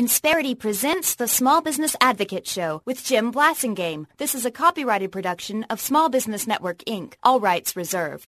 Insperity presents the Small Business Advocate Show with Jim Blasingame. This is a copyrighted production of Small Business Network, Inc. All rights reserved.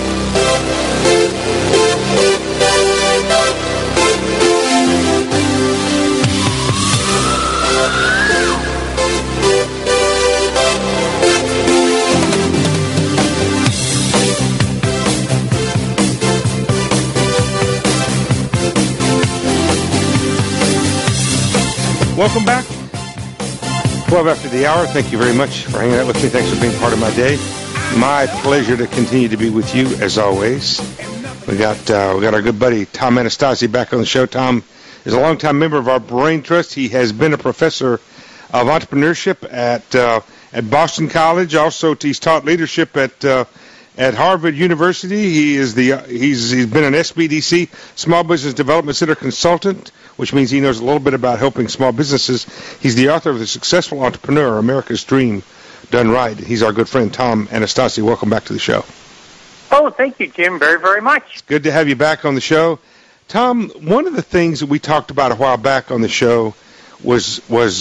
Welcome back. 12 after the hour. Thank you very much for hanging out with me. Thanks for being part of my day. My pleasure to continue to be with you, as always. We got our good buddy Tom Anastasi back on the show. Tom is a longtime member of our Brain Trust. He has been a professor of entrepreneurship at Boston College. Also, he's taught leadership at Harvard University. He's been an SBDC, Small Business Development Center consultant, which means he knows a little bit about helping small businesses. He's the author of The Successful Entrepreneur, America's Dream Done Right. He's our good friend, Tom Anastasi. Welcome back to the show. Oh, thank you, Jim, very, very much. It's good to have you back on the show. Tom, one of the things that we talked about a while back on the show was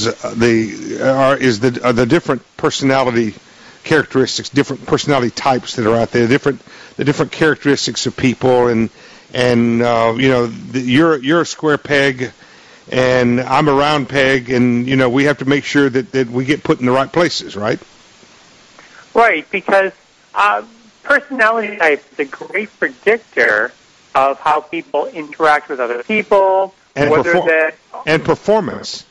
the different personality characteristics, different personality types that are out there, the different characteristics of people, and you're a square peg, and I'm a round peg, and we have to make sure that we get put in the right places, right? Right, because personality type is a great predictor of how people interact with other people, and performance.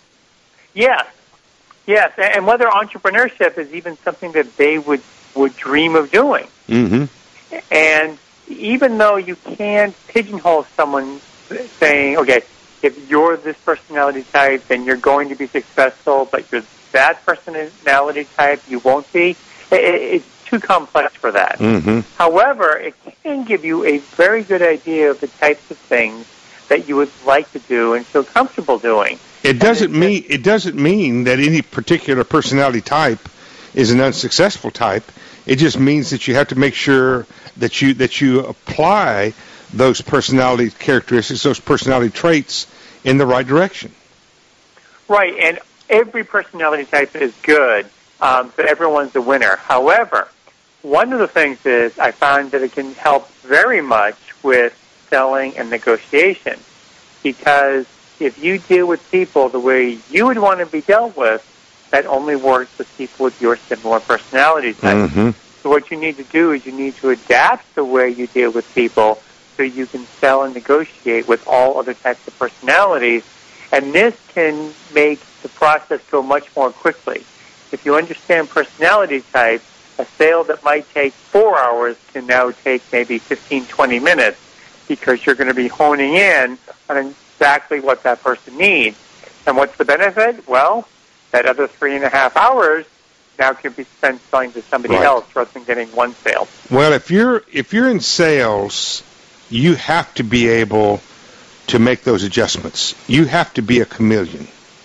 Yes, and whether entrepreneurship is even something that they would dream of doing. Mm-hmm. And even though you can't pigeonhole someone saying, okay, if you're this personality type, then you're going to be successful, but you're that personality type, you won't be, it's too complex for that. Mm-hmm. However, it can give you a very good idea of the types of things that you would like to do and feel comfortable doing. It doesn't mean that any particular personality type is an unsuccessful type. It just means that you have to make sure that you apply those personality characteristics, those personality traits in the right direction. Right, and every personality type is good, so everyone's a winner. However, one of the things is I found that it can help very much with selling and negotiation, because if you deal with people the way you would want to be dealt with, that only works with people with your similar personality type. Mm-hmm. So what you need to do is you need to adapt the way you deal with people so you can sell and negotiate with all other types of personalities. And this can make the process go much more quickly. If you understand personality type, a sale that might take 4 hours can now take maybe 15, 20 minutes because you're going to be honing in on exactly what that person needs. And what's the benefit? Well, that other 3.5 hours now can be spent selling to somebody else rather than getting one sale. Well, if you're in sales, you have to be able to make those adjustments. You have to be a chameleon.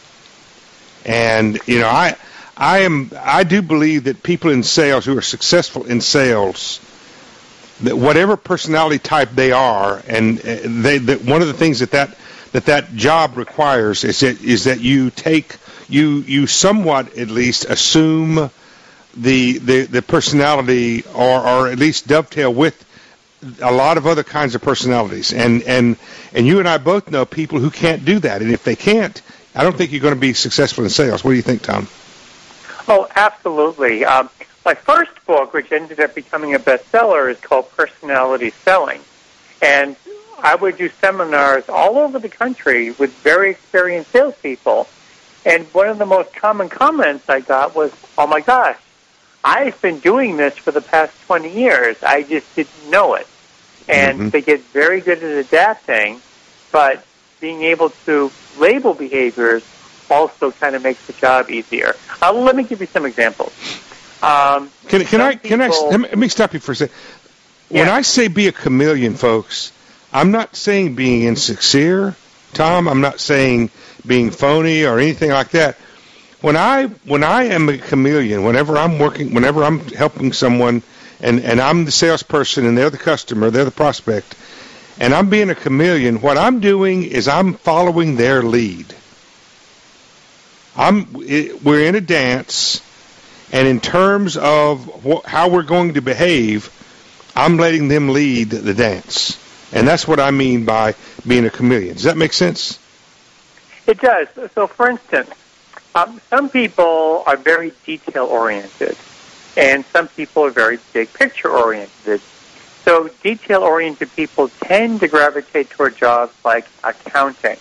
And I do believe that people in sales who are successful in sales, that whatever personality type they are, and that one of the things that job requires is that you somewhat at least assume the personality or at least dovetail with a lot of other kinds of personalities, and you and I both know people who can't do that, and if they can't, I don't think you're going to be successful in sales. What do you think, Tom? Oh, absolutely. My first book, which ended up becoming a bestseller, is called Personality Selling, and I would do seminars all over the country with very experienced salespeople. And one of the most common comments I got was, oh, my gosh, I've been doing this for the past 20 years. I just didn't know it. And they get very good at adapting, but being able to label behaviors also kind of makes the job easier. Let me give you some examples. Let me stop you for a second. When I say be a chameleon, folks, I'm not saying being insincere, Tom. I'm not saying being phony or anything like that. When I am a chameleon, whenever I'm helping someone, and I'm the salesperson and they're the customer, they're the prospect, and I'm being a chameleon, what I'm doing is I'm following their lead. we're in a dance, and in terms of how we're going to behave, I'm letting them lead the dance. And that's what I mean by being a chameleon. Does that make sense? It does. So, for instance, some people are very detail-oriented, and some people are very big-picture-oriented. So detail-oriented people tend to gravitate toward jobs like accounting,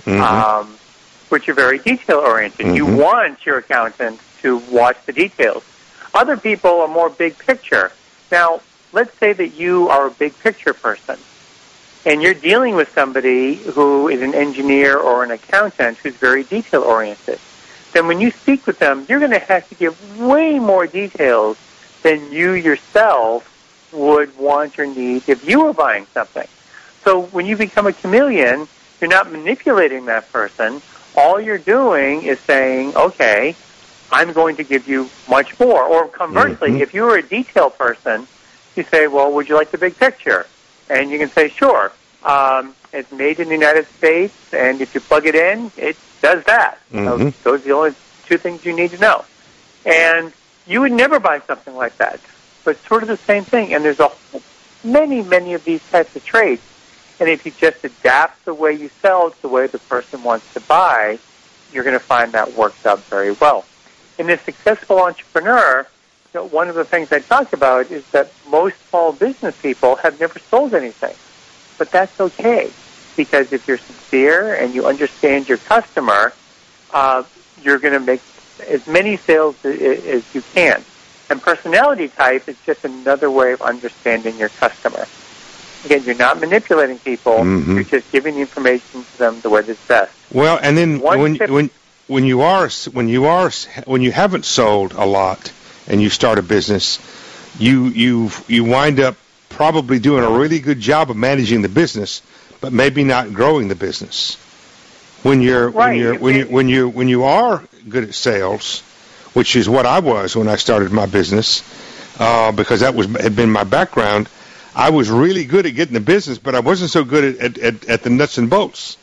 which are very detail-oriented. Mm-hmm. You want your accountant to watch the details. Other people are more big-picture. Now, let's say that you are a big-picture person, and you're dealing with somebody who is an engineer or an accountant who's very detail-oriented. Then when you speak with them, you're going to have to give way more details than you yourself would want or need if you were buying something. So when you become a chameleon, you're not manipulating that person. All you're doing is saying, okay, I'm going to give you much more. Or conversely, if you were a detail person, you say, well, would you like the big picture? And you can say, sure. It's made in the United States, and if you plug it in, it does that. Those are the only two things you need to know. And you would never buy something like that. But it's sort of the same thing. And there's many of these types of traits. And if you just adapt the way you sell to the way the person wants to buy, you're going to find that works out very well. In this successful entrepreneur, one of the things I talk about is that most small business people have never sold anything. But that's okay, because if you're sincere and you understand your customer, you're going to make as many sales as you can. And personality type is just another way of understanding your customer. Again, you're not manipulating people. You're just giving the information to them the way that's best. Well, and then when you haven't sold a lot and you start a business, you wind up probably doing a really good job of managing the business, but maybe not growing the business. When you are good at sales, which is what I was when I started my business, because that had been my background. I was really good at getting the business, but I wasn't so good at the nuts and bolts.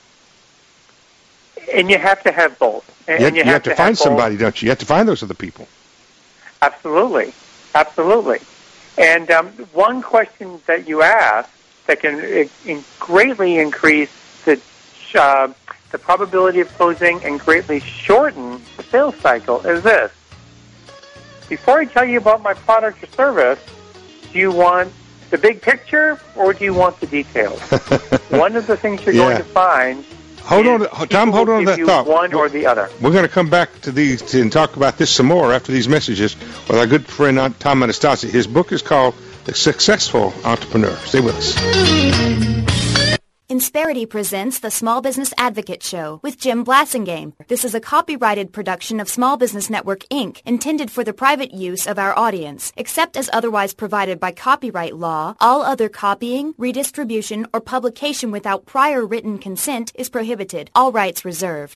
And you have to have both. And you have to find somebody, don't you? You have to find those other people. Absolutely. And one question that you asked that can greatly increase the probability of closing and greatly shorten the sales cycle is this. Before I tell you about my product or service, do you want the big picture or do you want the details? One of the things you're going to find Tom, hold on to that thought. One or the other. We're going to come back to these and talk about this some more after these messages with our good friend Tom Anastasi. His book is called The Successful Entrepreneur. Stay with us. Insperity presents the Small Business Advocate Show with Jim Blasingame. This is a copyrighted production of Small Business Network, Inc., intended for the private use of our audience. Except as otherwise provided by copyright law, all other copying, redistribution, or publication without prior written consent is prohibited. All rights reserved.